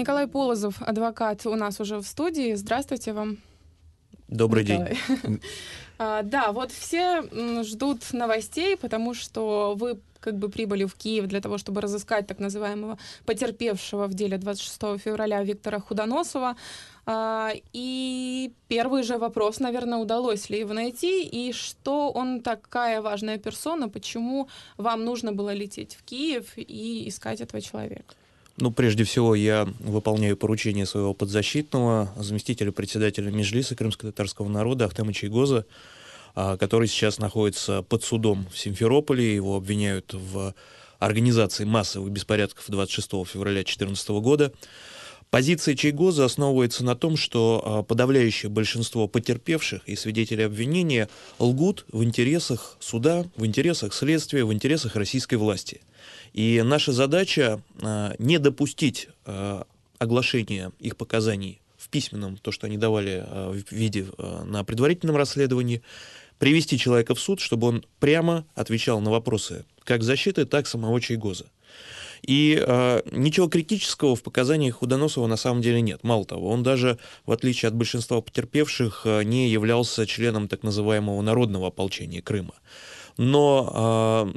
Николай Полозов, адвокат, у нас уже в студии. Здравствуйте вам. Добрый Николай. день. Да, вот все ждут новостей, потому что вы как бы прибыли в Киев для того, чтобы разыскать так называемого потерпевшего в деле 26 февраля Виктора Худоносова. И первый же вопрос, наверное, удалось ли его найти, и что он такая важная персона, почему вам нужно было лететь в Киев и искать этого человека? Ну, прежде всего, я выполняю поручение своего подзащитного, заместителя председателя Меджлиса крымско-татарского народа Ахтема Чейгоза, который сейчас находится под судом в Симферополе. Его обвиняют в организации массовых беспорядков 26 февраля 2014 года. Позиция Чейгоза основывается на том, что подавляющее большинство потерпевших и свидетелей обвинения лгут в интересах суда, в интересах следствия, в интересах российской власти. И наша задача не допустить оглашения их показаний в письменном, то, что они давали в виде на предварительном расследовании, привести человека в суд, чтобы он прямо отвечал на вопросы как защиты, так и самого Чейгоза. И ничего критического в показаниях Худоносова на самом деле нет. Мало того, он даже, в отличие от большинства потерпевших, не являлся членом так называемого народного ополчения Крыма. Но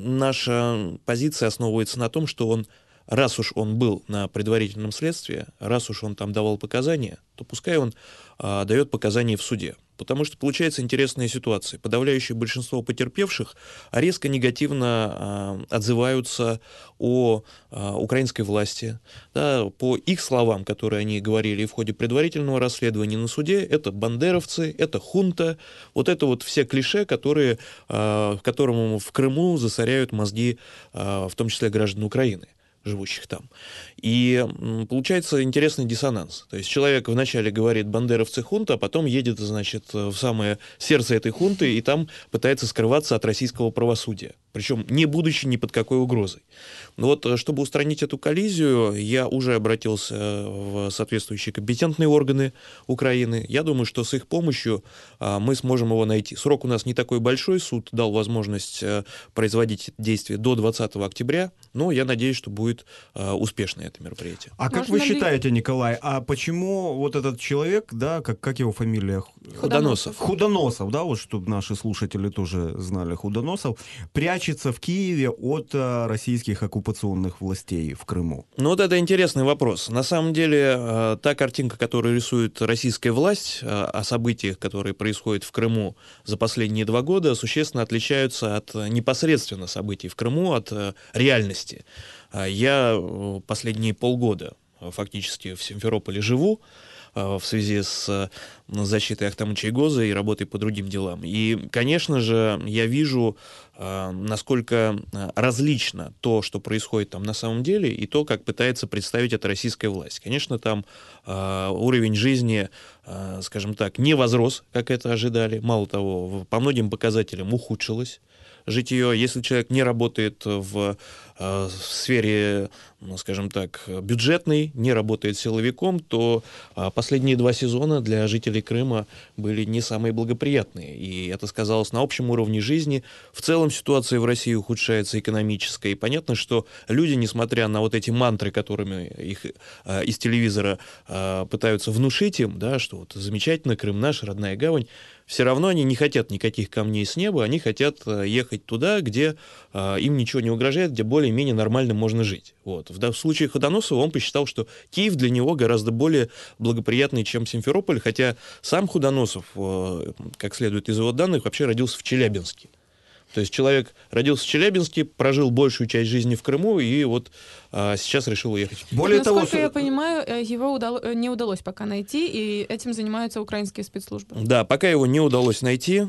наша позиция основывается на том, что он, раз уж он был на предварительном следствии, раз уж он там давал показания, то пускай он дает показания в суде. Потому что получается интересная ситуация. Подавляющее большинство потерпевших резко негативно отзываются о украинской власти. Да, по их словам, которые они говорили в ходе предварительного расследования на суде, это бандеровцы, это хунта. Вот это вот все клише, которые, которым в Крыму засоряют мозги, в том числе граждан Украины, живущих там. И получается интересный диссонанс. То есть человек вначале говорит «бандеровцы хунта», а потом едет, значит, в самое сердце этой хунты и там пытается скрываться от российского правосудия. Причем не будучи ни под какой угрозой. Но вот, чтобы устранить эту коллизию, я уже обратился в соответствующие компетентные органы Украины. Я думаю, что с их помощью мы сможем его найти. Срок у нас не такой большой, суд дал возможность производить действия до 20 октября, но я надеюсь, что будет успешное это мероприятие. А как вы считаете, Николай, а почему вот этот человек, да, как его фамилия? Худоносов. Худоносов, да, вот чтобы наши слушатели тоже знали, Худоносов прячется в Киеве от российских оккупационных властей в Крыму? Ну вот это интересный вопрос. На самом деле та картинка, которую рисует российская власть о событиях, которые происходят в Крыму за последние 2 года, существенно отличаются от непосредственно событий в Крыму, от реальности. Я последние полгода фактически в Симферополе живу в связи с защитой Ахтема Чейгоза и работой по другим делам. И, конечно же, я вижу, насколько различно то, что происходит там на самом деле, и то, как пытается представить это российская власть. Конечно, там уровень жизни, скажем так, не возрос, как это ожидали. Мало того, по многим показателям ухудшилось житье. Если человек не работает в сфере, ну, скажем так, бюджетной, не работает силовиком, то последние 2 сезона для жителей Крыма были не самые благоприятные. И это сказалось на общем уровне жизни. В целом ситуация в России ухудшается экономическая. И понятно, что люди, несмотря на вот эти мантры, которыми их из телевизора пытаются внушить им, да, что вот замечательно, Крым наш, родная гавань, все равно они не хотят никаких камней с неба, они хотят ехать туда, где им ничего не угрожает, где более-менее нормально можно жить. Вот. В случае Худоносова он посчитал, что Киев для него гораздо более благоприятный, чем Симферополь, хотя сам Худоносов, как следует из его данных, вообще родился в Челябинске. То есть человек родился в Челябинске, прожил большую часть жизни в Крыму и вот сейчас решил уехать. Более того, насколько я понимаю, его не удалось пока найти, и этим занимаются украинские спецслужбы. Да, пока его не удалось найти.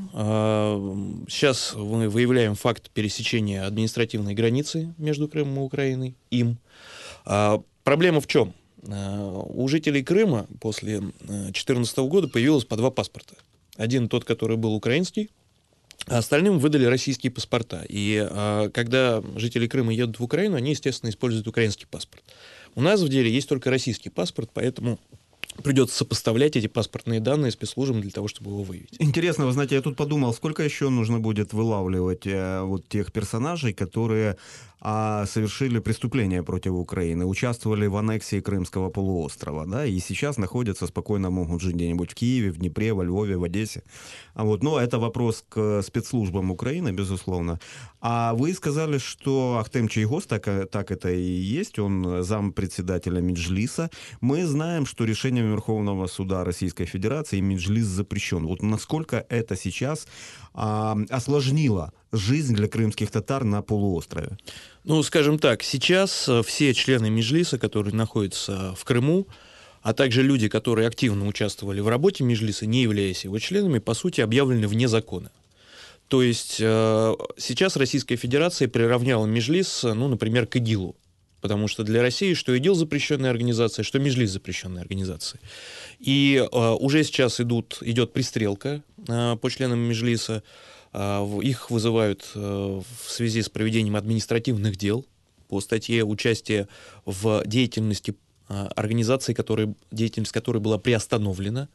Сейчас мы выявляем факт пересечения административной границы между Крымом и Украиной, им. Проблема в чем? У жителей Крыма после 2014 года появилось по 2 паспорта. Один тот, который был украинский, а остальным выдали российские паспорта. И когда жители Крыма едут в Украину, они, естественно, используют украинский паспорт. У нас в деле есть только российский паспорт, поэтому придется сопоставлять эти паспортные данные спецслужбам для того, чтобы его выявить. Интересно, вы знаете, я тут подумал, сколько еще нужно будет вылавливать вот тех персонажей, которые совершили преступления против Украины, участвовали в аннексии Крымского полуострова, да, и сейчас находятся спокойно, могут жить где-нибудь в Киеве, в Днепре, во Львове, в Одессе. Но это вопрос к спецслужбам Украины, безусловно. А вы сказали, что Ахтем Чийгоз, так это и есть, он зампредседателя Меджлиса. Мы знаем, что решением Верховного суда Российской Федерации Меджлис запрещен. Вот насколько это сейчас осложнило жизнь для крымских татар на полуострове? Ну, скажем так, сейчас все члены Меджлиса, которые находятся в Крыму, а также люди, которые активно участвовали в работе Меджлиса, не являясь его членами, по сути, объявлены вне закона. То есть сейчас Российская Федерация приравняла Меджлис, например, к ИГИЛу. Потому что для России что ИГИЛ запрещенная организация, что Меджлис запрещенная организация. И уже сейчас идет пристрелка по членам Меджлиса. Их вызывают в связи с проведением административных дел по статье участия в деятельности организации, деятельность которой была приостановлена.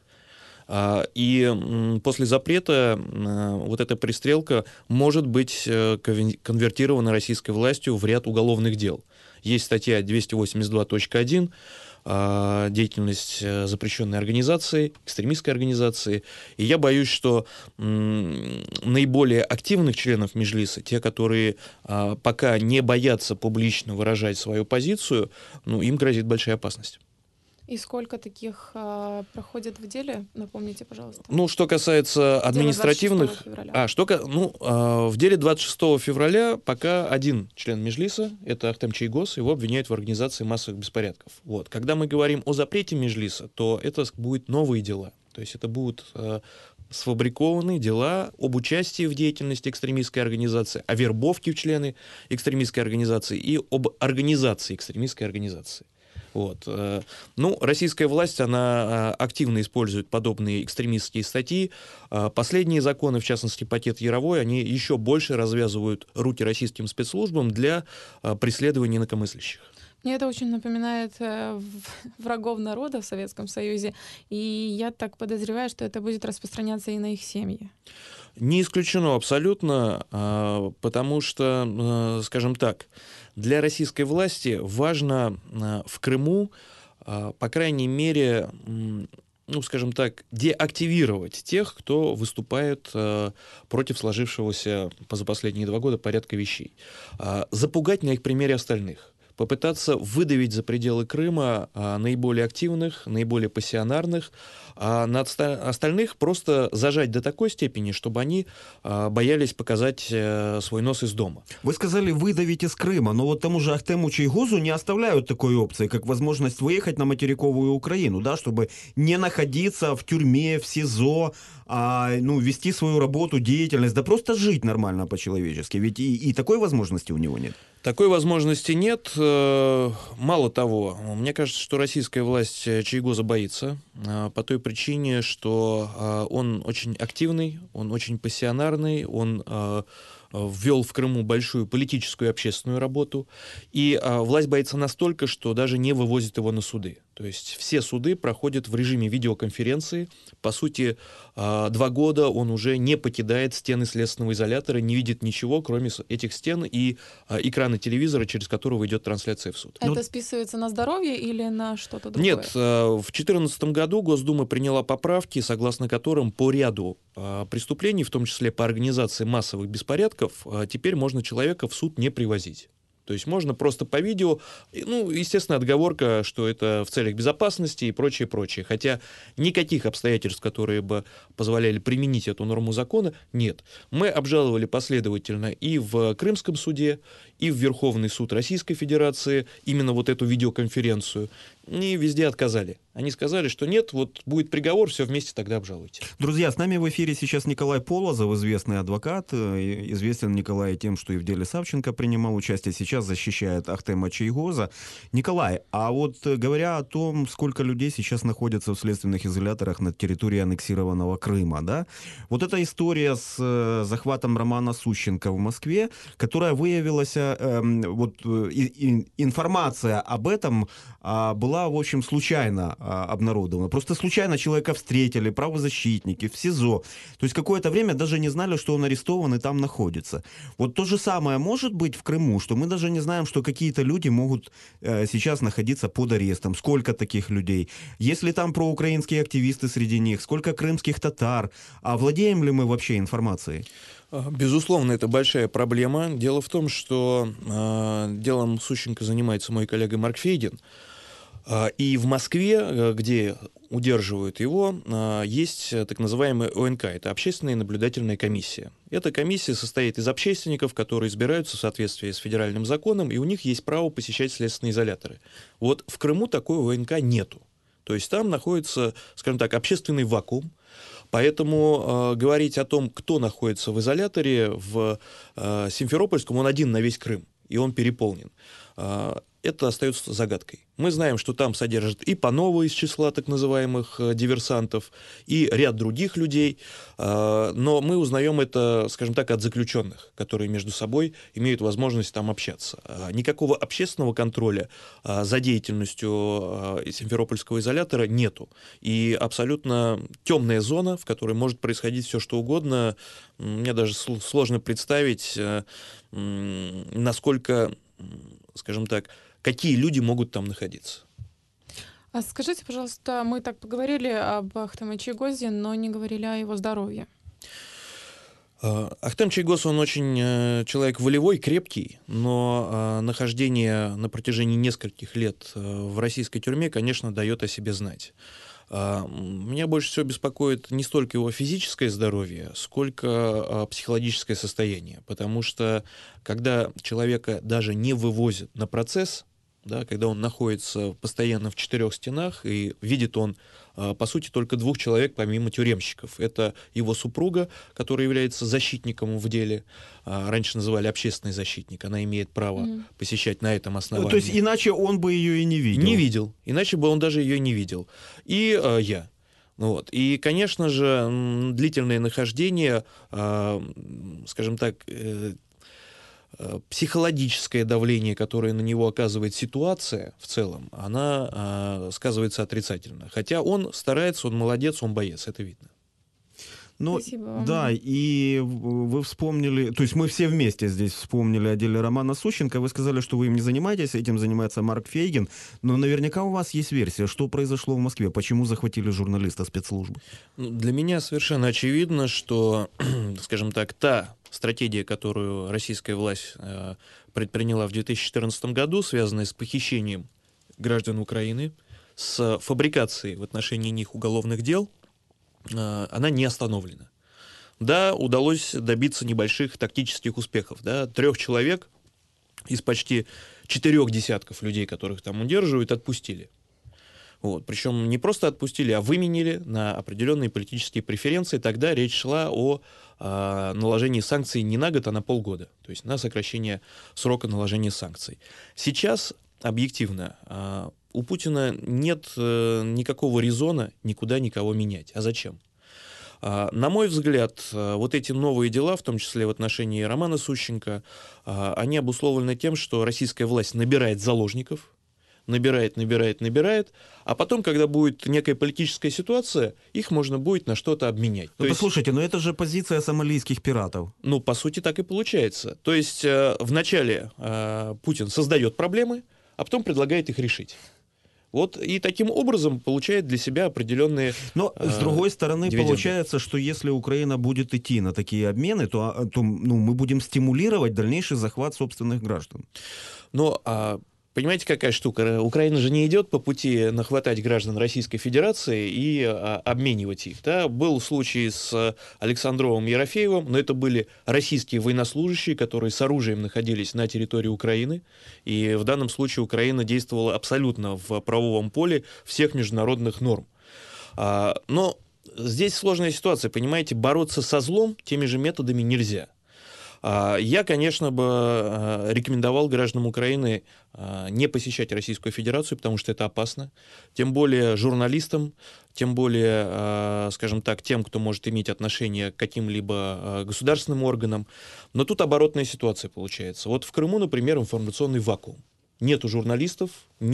И после запрета вот эта пристрелка может быть конвертирована российской властью в ряд уголовных дел. Есть статья 282.1 деятельность запрещенной организации, экстремистской организации. И я боюсь, что наиболее активных членов Меджлиса, те, которые пока не боятся публично выражать свою позицию, им грозит большая опасность. И сколько таких проходит в деле? Напомните, пожалуйста. Что касается административных... в деле 26 февраля пока один член Меджлиса, это Ахтем Чийгоз, его обвиняют в организации массовых беспорядков. Когда мы говорим о запрете Меджлиса, то это будут новые дела. То есть это будут сфабрикованные дела об участии в деятельности экстремистской организации, о вербовке в члены экстремистской организации и об организации экстремистской организации. Российская власть, она активно использует подобные экстремистские статьи. Последние законы, в частности, пакет Яровой, они еще больше развязывают руки российским спецслужбам для преследования инакомыслящих. Мне это очень напоминает врагов народа в Советском Союзе, и я так подозреваю, что это будет распространяться и на их семьи. Не исключено абсолютно, потому что, скажем так, для российской власти важно в Крыму, по крайней мере, деактивировать тех, кто выступает против сложившегося за последние 2 года порядка вещей. Запугать на их примере остальных. Попытаться выдавить за пределы Крыма наиболее активных, наиболее пассионарных, а на остальных просто зажать до такой степени, чтобы они боялись показать свой нос из дома. Вы сказали выдавить из Крыма, но тому же Ахтему Чийгозу не оставляют такой опции, как возможность выехать на материковую Украину, да, чтобы не находиться в тюрьме, в СИЗО, вести свою работу, деятельность, да просто жить нормально по-человечески. Ведь и такой возможности у него нет. Такой возможности нет. Мало того, мне кажется, что российская власть Чийгоза боится по той причине, что он очень активный, он очень пассионарный, он ввел в Крыму большую политическую и общественную работу, и власть боится настолько, что даже не вывозит его на суды. То есть все суды проходят в режиме видеоконференции. По сути, 2 года он уже не покидает стены следственного изолятора, не видит ничего, кроме этих стен и экрана телевизора, через которого идет трансляция в суд. Это списывается на здоровье или на что-то другое? Нет, в 2014 году Госдума приняла поправки, согласно которым по ряду преступлений, в том числе по организации массовых беспорядков, теперь можно человека в суд не привозить. То есть можно просто по видео, естественно, отговорка, что это в целях безопасности и прочее, прочее. Хотя никаких обстоятельств, которые бы позволяли применить эту норму закона, нет. Мы обжаловали последовательно и в Крымском суде, и в Верховный суд Российской Федерации именно эту видеоконференцию. И везде отказали. Они сказали, что нет, будет приговор, все вместе тогда обжалуйте. Друзья, с нами в эфире сейчас Николай Полозов, известный адвокат. Известен Николай тем, что и в деле Савченко принимал участие. Сейчас защищает Ахтема Чийгоза. Николай, а говоря о том, сколько людей сейчас находятся в следственных изоляторах на территории аннексированного Крыма, да? Эта история с захватом Романа Сущенко в Москве, которая выявилась, информация об этом была была, в общем, случайно обнародована. Просто случайно человека встретили, правозащитники, в СИЗО. То есть какое-то время даже не знали, что он арестован и там находится. Вот то же самое может быть в Крыму, что мы даже не знаем, что какие-то люди могут сейчас находиться под арестом. Сколько таких людей? Есть ли там проукраинские активисты среди них? Сколько крымских татар? А владеем ли мы вообще информацией? Безусловно, это большая проблема. Дело в том, что делом Сущенко занимается мой коллега Марк Фейгин. И в Москве, где удерживают его, есть так называемая ОНК, это Общественная наблюдательная комиссия. Эта комиссия состоит из общественников, которые избираются в соответствии с федеральным законом, и у них есть право посещать следственные изоляторы. Вот в Крыму такой ОНК нету. То есть там находится, скажем так, общественный вакуум. Поэтому говорить о том, кто находится в изоляторе в Симферопольском, он один на весь Крым, и он переполнен. Это остается загадкой. Мы знаем, что там содержат и Панова из числа так называемых диверсантов, и ряд других людей, но мы узнаем это, скажем так, от заключенных, которые между собой имеют возможность там общаться. Никакого общественного контроля за деятельностью Симферопольского изолятора нету. И абсолютно темная зона, в которой может происходить все, что угодно. Мне даже сложно представить, насколько, скажем так, какие люди могут там находиться. А скажите, пожалуйста, мы так поговорили об Ахтаме Чийгозе, но не говорили о его здоровье. Ахтем Чийгоз, он очень человек волевой, крепкий, но нахождение на протяжении нескольких лет в российской тюрьме, конечно, дает о себе знать. Меня больше всего беспокоит не столько его физическое здоровье, сколько психологическое состояние. Потому что когда человека даже не вывозят на процесс, да, когда он находится постоянно в 4 стенах, и видит он, по сути, только 2 человек, помимо тюремщиков. Это его супруга, которая является защитником в деле. Раньше называли общественный защитник. Она имеет право посещать на этом основании. То есть иначе он бы ее и не видел? Не видел. Иначе бы он даже ее не видел. И я. Вот. И, конечно же, длительное нахождение, скажем так, психологическое давление, которое на него оказывает ситуация в целом, она сказывается отрицательно. Хотя он старается, он молодец, он боец, это видно. Ну, Спасибо вам. да, и вы вспомнили, то есть мы все вместе здесь вспомнили о деле Романа Сущенко, вы сказали, что вы им не занимаетесь, этим занимается Марк Фейгин, но наверняка у вас есть версия, что произошло в Москве, почему захватили журналиста спецслужбы? Для меня совершенно очевидно, что, скажем так, та стратегия, которую российская власть предприняла в 2014 году, связанная с похищением граждан Украины, с фабрикацией в отношении них уголовных дел, она не остановлена. Да, удалось добиться небольших тактических успехов. Да, 3 человек из почти 4 десятков людей, которых там удерживают, отпустили. Вот. Причем не просто отпустили, а выменили на определенные политические преференции. Тогда речь шла о наложении санкций не на год, а на полгода. То есть на сокращение срока наложения санкций. Сейчас, объективно, у Путина нет никакого резона никуда никого менять. А зачем? На мой взгляд, вот эти новые дела, в том числе в отношении Романа Сущенко, они обусловлены тем, что российская власть набирает заложников, набирает, а потом, когда будет некая политическая ситуация, их можно будет на что-то обменять. Ну, послушайте, но это же позиция сомалийских пиратов. Ну, по сути, так и получается. То есть вначале Путин создает проблемы, а потом предлагает их решить. Вот и таким образом получает для себя определенные Но, с другой стороны, дивиденды. Получается, что если Украина будет идти на такие обмены, то мы будем стимулировать дальнейший захват собственных граждан. Но понимаете, какая штука? Украина же не идет по пути нахватать граждан Российской Федерации и обменивать их. Да? Был случай с Александровым Ерофеевым, но это были российские военнослужащие, которые с оружием находились на территории Украины. И в данном случае Украина действовала абсолютно в правовом поле всех международных норм. Но здесь сложная ситуация. Понимаете, бороться со злом теми же методами нельзя. Я, конечно, бы рекомендовал гражданам Украины не посещать Российскую Федерацию, потому что это опасно. Тем более журналистам, тем более, скажем так, тем, кто может иметь отношение к каким-либо государственным органам. Но тут оборотная ситуация получается. Вот в Крыму, например, информационный вакуум. нету журналистов,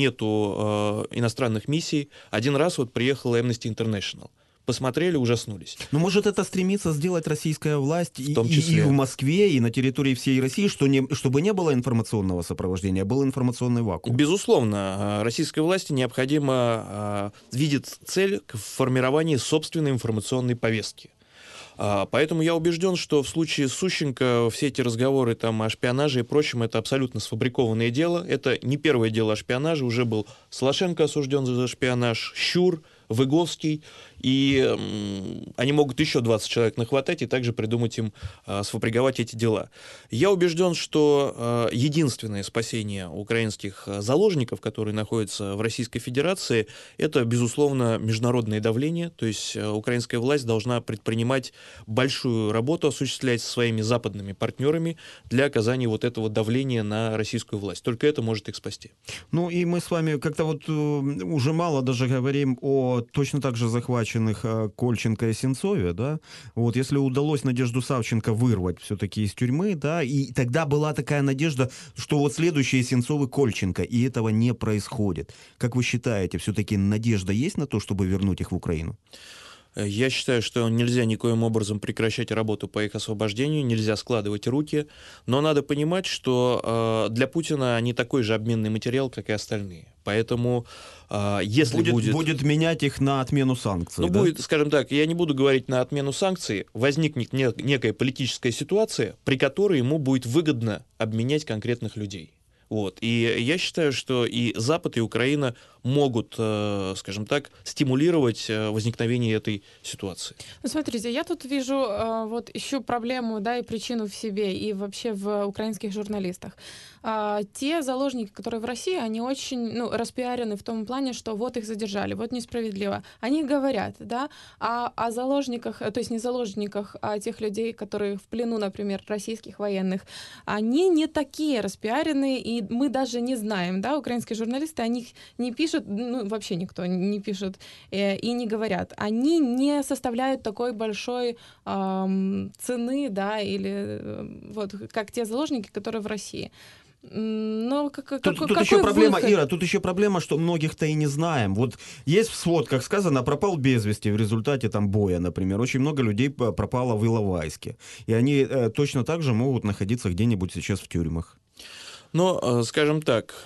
нету иностранных миссий. Один раз вот приехала Amnesty International. Посмотрели, ужаснулись. Но может это стремится сделать российская власть В том числе. и в Москве, и на территории всей России, чтобы не было информационного сопровождения, а был информационный вакуум? Безусловно, российской власти необходимо видеть цель в формировании собственной информационной повестки. Поэтому я убежден, что в случае Сущенко все эти разговоры там, о шпионаже и прочем, это абсолютно сфабрикованное дело. Это не первое дело о шпионаже. Уже был Слашенко осужден за шпионаж, Щур, Выговский. И они могут еще 20 человек нахватать и также придумать им сфабриковать эти дела. Я убежден, что единственное спасение украинских заложников, которые находятся в Российской Федерации, это, безусловно, международное давление. То есть украинская власть должна предпринимать большую работу, осуществлять со своими западными партнерами для оказания вот этого давления на российскую власть. Только это может их спасти. Ну и мы с вами как-то вот уже мало даже говорим о точно так же захваченных Кольченко и Сенцове, да, вот если удалось Надежду Савченко вырвать все-таки из тюрьмы, да, и тогда была такая надежда, что вот следующие Сенцовы Кольченко, и этого не происходит. Как вы считаете, все-таки надежда есть на то, чтобы вернуть их в Украину? Я считаю, что нельзя никоим образом прекращать работу по их освобождению, нельзя складывать руки, но надо понимать, что для Путина они такой же обменный материал, как и остальные. Поэтому если будет менять их на отмену санкций, ну, да? будет, скажем так, я не буду говорить на отмену санкций, возникнет некая политическая ситуация, при которой ему будет выгодно обменять конкретных людей. Вот. И я считаю, что и Запад, и Украина могут, скажем так, стимулировать возникновение этой ситуации. Ну, смотрите, я тут вижу вот ищу проблему, да, и причину в себе, и вообще в украинских журналистах. Те заложники, которые в России, они очень распиарены в том плане, что вот их задержали, вот несправедливо. Они говорят, да, о заложниках, то есть не заложниках, а тех людей, которые в плену, например, российских военных. Они не такие распиаренные, и мы даже не знаем, да, украинские журналисты о них не пишут, вообще никто не пишет и не говорят. Они не составляют такой большой цены, да, или вот как те заложники, которые в России. Но тут еще проблема, Ира, тут еще проблема, что многих-то и не знаем. Вот есть в сводках сказано, пропал без вести в результате там боя, например. Очень много людей пропало в Иловайске. И они точно так же могут находиться где-нибудь сейчас в тюрьмах. Но, скажем так,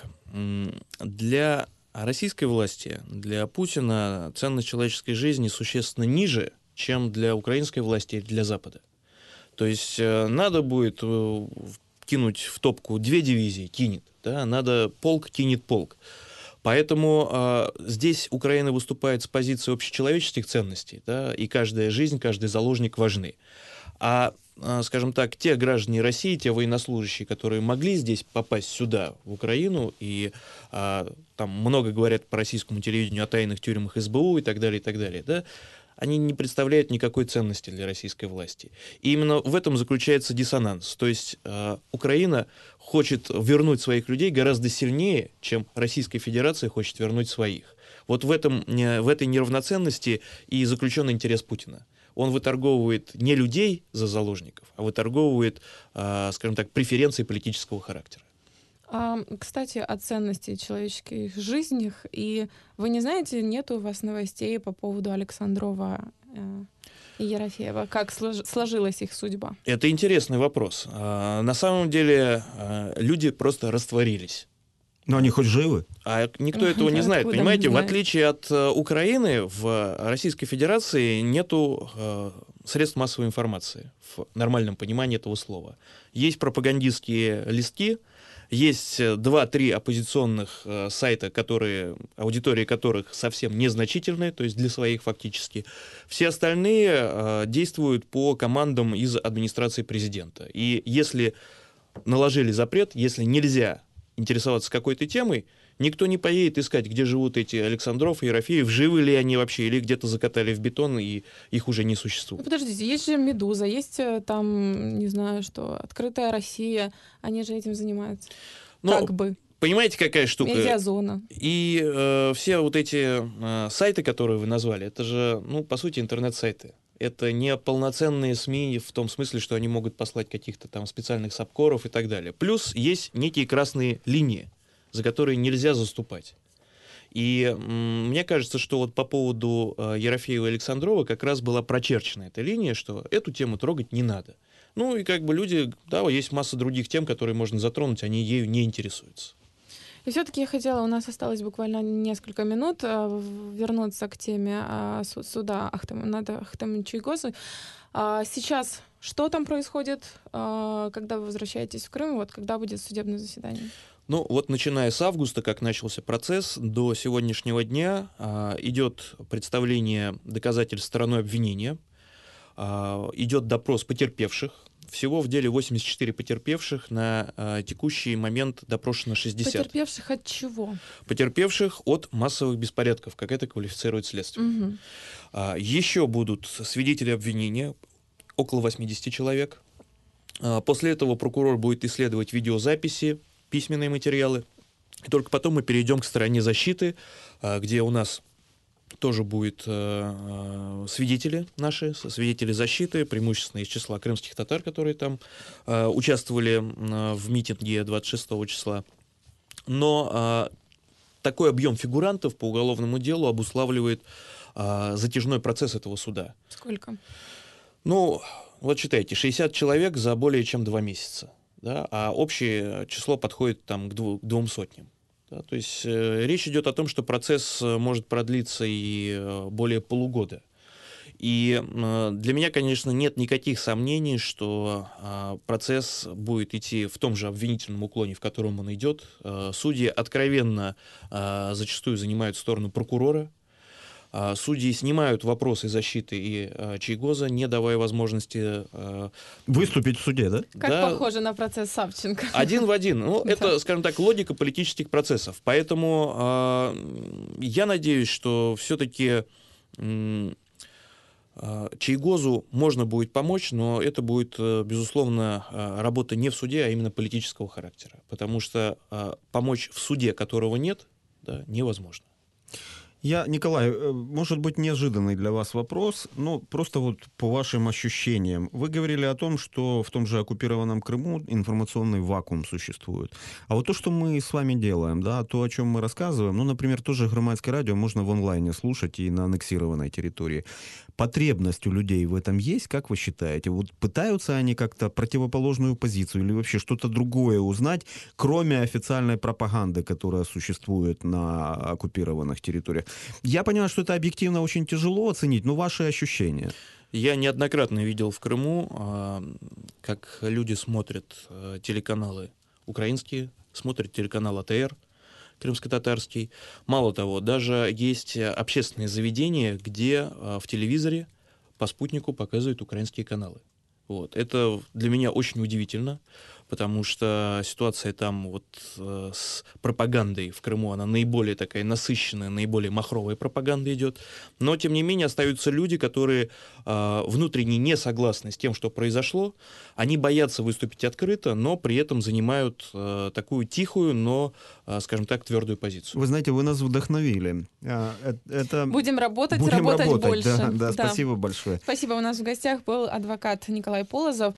для российской власти, для Путина ценность человеческой жизни существенно ниже, чем для украинской власти или для Запада. То есть надо будет кинуть в топку 2 дивизии, кинет, да, надо полк, кинет полк. Поэтому здесь Украина выступает с позиции общечеловеческих ценностей, да, и каждая жизнь, каждый заложник важны. Скажем так, те граждане России, те военнослужащие, которые могли здесь попасть сюда, в Украину, и там много говорят по российскому телевидению о тайных тюрьмах СБУ и так далее, да, они не представляют никакой ценности для российской власти. И именно в этом заключается диссонанс. То есть Украина хочет вернуть своих людей гораздо сильнее, чем Российская Федерация хочет вернуть своих. Вот в этой неравноценности и заключен интерес Путина. Он выторговывает не людей за заложников, а выторговывает, скажем так, преференции политического характера. Кстати, о ценности человеческих жизнях. И вы не знаете, нет у вас новостей по поводу Александрова и Ерофеева? Как сложилась их судьба? Это интересный вопрос. На самом деле люди просто растворились. Но они хоть живы? А никто этого не знает, понимаете? В отличие от Украины, в Российской Федерации нету средств массовой информации в нормальном понимании этого слова. Есть пропагандистские листки, есть 2-3 оппозиционных сайта, аудитория которых совсем незначительная, то есть для своих фактически. Все остальные действуют по командам из администрации президента. И если наложили запрет, если нельзя интересоваться какой-то темой, никто не поедет искать, где живут эти Александров и Ерофеев, живы ли они вообще, или где-то закатали в бетон, и их уже не существует. Подождите, есть же «Медуза», есть там, не знаю что, «Открытая Россия», они же этим занимаются. Как бы. Понимаете, какая штука? Медиазона. И все вот эти сайты, которые вы назвали, это же, по сути, интернет-сайты. Это не полноценные СМИ в том смысле, что они могут послать каких-то там специальных сапкоров и так далее. Плюс есть некие красные линии, за которые нельзя заступать. И мне кажется, что вот по поводу Ерофеева и Александрова как раз была прочерчена эта линия, что эту тему трогать не надо. Ну и как бы люди, да, есть масса других тем, которые можно затронуть, они ею не интересуются. И все-таки я хотела, у нас осталось буквально несколько минут, вернуться к теме суда над Ахтемом Чийгозой. Сейчас что там происходит, когда вы возвращаетесь в Крым, вот когда будет судебное заседание? Ну вот начиная с августа, как начался процесс, до сегодняшнего дня идет представление доказательств стороной обвинения, идет допрос потерпевших. Всего в деле 84 потерпевших, на текущий момент допрошено 60. Потерпевших от чего? Потерпевших от массовых беспорядков, как это квалифицирует следствие. Угу. Еще будут свидетели обвинения, около 80 человек. После этого прокурор будет исследовать видеозаписи, письменные материалы. И только потом мы перейдем к стороне защиты, где у нас тоже будут свидетели наши, свидетели защиты, преимущественно из числа крымских татар, которые там участвовали в митинге 26 числа. Но такой объем фигурантов по уголовному делу обуславливает затяжной процесс этого суда. Сколько? Ну, вот считайте, 60 человек за более чем 2 месяца. Да, а общее число подходит там, к 200. Да, то есть речь идет о том, что процесс может продлиться и более полугода. И для меня, конечно, нет никаких сомнений, что процесс будет идти в том же обвинительном уклоне, в котором он идет. Судьи откровенно зачастую занимают сторону прокурора. Судьи снимают вопросы защиты и Чийгоза, не давая возможности... Выступить в суде, да? Как да, похоже на процесс Савченко. Один в один. Ну, это, скажем так, логика политических процессов. Поэтому я надеюсь, что все-таки Чийгозу можно будет помочь, но это будет, безусловно, работа не в суде, а именно политического характера. Потому что помочь в суде, которого нет, да, невозможно. Николай, может быть, неожиданный для вас вопрос, но просто вот по вашим ощущениям. Вы говорили о том, что в том же оккупированном Крыму информационный вакуум существует. А вот то, что мы с вами делаем, да, то, о чем мы рассказываем, ну, например, тоже Громадское радио можно в онлайне слушать и на аннексированной территории. Потребность у людей в этом есть, как вы считаете? Вот пытаются они как-то противоположную позицию или вообще что-то другое узнать, кроме официальной пропаганды, которая существует на оккупированных территориях? Я понимаю, что это объективно очень тяжело оценить, но ваши ощущения? Я неоднократно видел в Крыму, как люди смотрят телеканалы украинские, смотрят телеканал АТР, крымско-татарский. Мало того, даже есть общественные заведения, где в телевизоре по спутнику показывают украинские каналы. Вот. Это для меня очень удивительно, потому что ситуация там вот с пропагандой в Крыму, она наиболее такая насыщенная, наиболее махровая пропаганда идет. Но, тем не менее, остаются люди, которые внутренне не согласны с тем, что произошло. Они боятся выступить открыто, но при этом занимают такую тихую, но, скажем так, твердую позицию. Вы знаете, вы нас вдохновили. Будем работать больше. Да, спасибо большое. Спасибо. У нас в гостях был адвокат Николай Полозов.